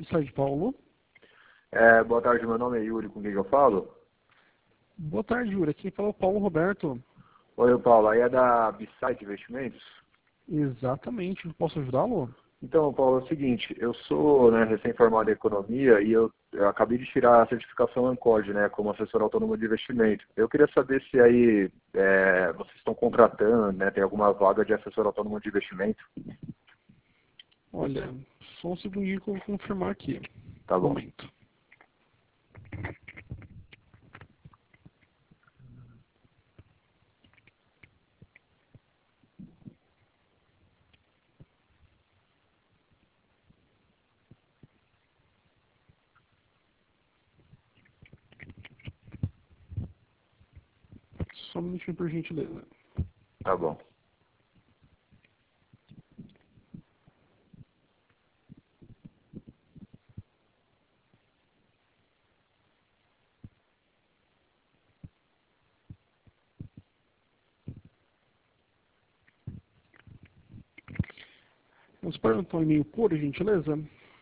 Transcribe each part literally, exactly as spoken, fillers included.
Side Paulo. É, boa tarde, meu nome é Yuri, com quem que eu falo? Boa tarde, Yuri. Aqui fala o Paulo Roberto. Oi, Paulo, aí é da B-Side Investimentos? Exatamente. Posso ajudá-lo? Então, Paulo, é o seguinte, eu sou, né, recém-formado em economia e eu, eu acabei de tirar a certificação ANCOD, né, como assessor autônomo de investimento. Eu queria saber se aí é, vocês estão contratando, né, tem alguma vaga de assessor autônomo de investimento. Olha, só um segundinho que eu vou confirmar aqui. Tá bom. Momento. Só um minutinho, por gentileza. Tá bom. Você pode anotar um e-mail, por gentileza?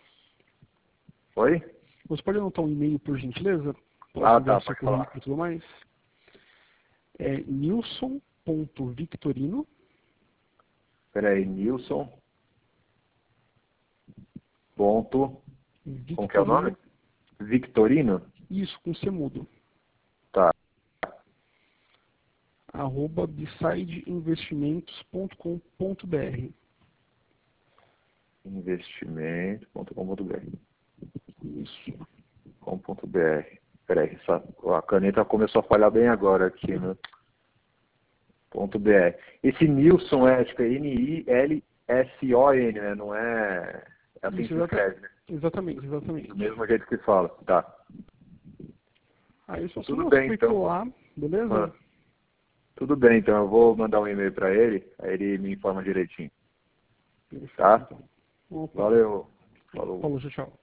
Oi? Você pode anotar um e-mail, por gentileza? Posso Ah, enviar tá, seu pode falar. currículo e tudo mais? É nilson.victorino. Peraí, Nilson. Ponto. Como que é o nome? Victorino. Victorino? Isso, com C mudo. Tá. Arroba bisideinvestimentos ponto com ponto br. investimento ponto com ponto br. Isso. .com.br. Peraí, essa, a caneta começou a falhar bem agora aqui, né? Ponto .br. Esse Nilson é tipo N I L S O N, né? Não é... É assim Isso, que se exata- escreve, né? exatamente, exatamente. Do mesmo jeito que fala. Tá. Aí só Tudo suma o bem, então. currículo lá, beleza? Ah, tudo bem, então. Eu vou mandar um e-mail para ele, aí ele me informa direitinho. Perfeito, Tá? então. Opa. Valeu. Falou. Falou, tchau, tchau.